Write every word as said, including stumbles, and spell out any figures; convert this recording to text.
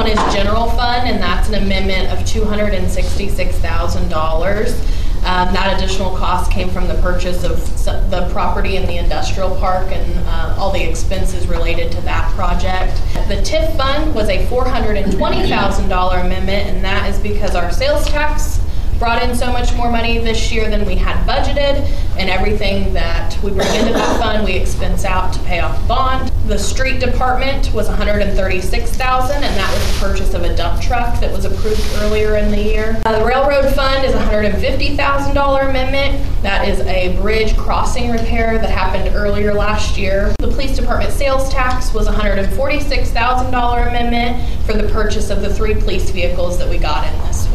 one is general fund, and that's an amendment of two hundred sixty-six thousand dollars. Um, that additional cost came from the purchase of the property in the industrial park and uh, all the expenses related to that project. The T I F fund was a four hundred twenty thousand dollars amendment, and that is because our sales tax brought in so much more money this year than we had budgeted, and everything that we bring into that fund we expense out to pay off the bond. The street department was one hundred thirty-six thousand dollars, and that was the purchase of a dump truck that was approved earlier in the year. Uh, the railroad fund is a one hundred fifty thousand dollars amendment. That is a bridge crossing repair that happened earlier last year. The police department sales tax was a one hundred forty-six thousand dollars amendment for the purchase of the three police vehicles that we got in this